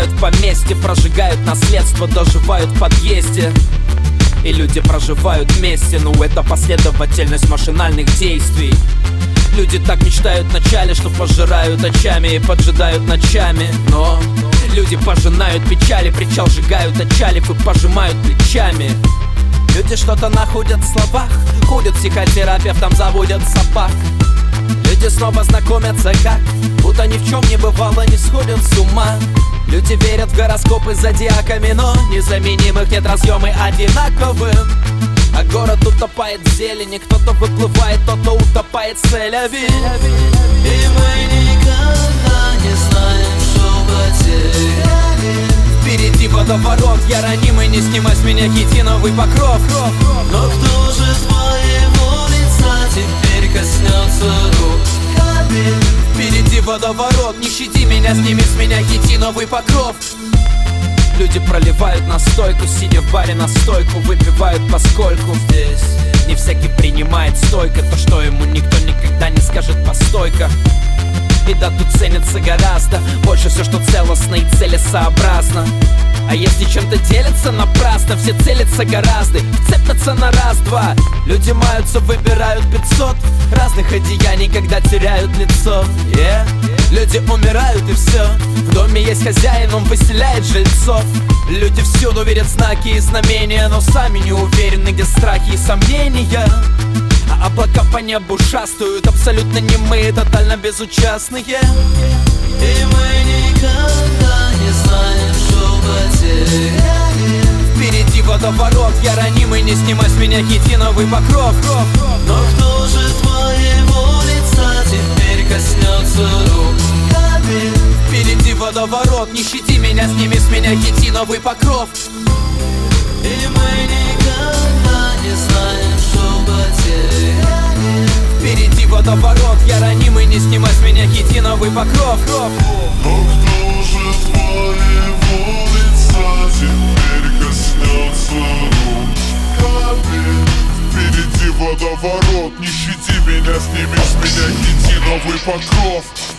наживают поместье, прожигают наследство, доживают в подъезде. И люди проживают вместе, ну это последовательность машинальных действий. Люди так мечтают вначале, что пожирают очами и поджидают ночами. Но люди пожинают печали, причал сжигают отчалив и пожимают плечами. Люди что-то находят в словах, ходят психотерапевтом, заводят собак. Люди снова знакомятся как, будто ни в чем не бывало, не сходят с ума. Люди верят в гороскопы с зодиаками, но незаменимых нет, разъемы одинаковым. А город утопает в зелени, кто-то выплывает, кто-то утопает в Тель-Авив. И мы никогда не знаем, что потеряли. Впереди водоворот, я ранимый, не снимай с меня хитиновый покров. Но кто же твоего лица теперь коснется рук капель? Впереди водоворот, не щади меня, сними с меня хитиновый покров. Люди проливают настойку, сидя в баре на стойку, выпивают поскольку здесь не всякий принимает стойко то, что ему никто никогда не скажет постой-ка. И да, тут ценится гораздо больше все, что целостно и целесообразно. А если чем-то делятся напрасно, все целятся гораздо, цепятся на раз-два. Люди маются, выбирают 500 разных одеяний, когда теряют лицо. Люди умирают и все. В доме есть хозяин, он выселяет жильцов. Люди всюду верят в знаки и знамения, но сами не уверены, где страхи и сомнения. А облака по небу шастают, абсолютно немые, тотально безучастные. И мы никогда не знаем, что потеряли. Впереди водоворот, я ранимый, не снимай с меня хитиновый покров. Но кто же твоего лица теперь коснется рук капель? Впереди водоворот, не щади меня, сними с меня хитиновый покров. И мы никогда не знаем, что потеряли. Впереди водоворот, я ранимый, не снимай с меня хитиновый покров. Но кто же твоего лица теперь коснется рук капель? Впереди водоворот, не щади меня, сними с меня хитиновый покров.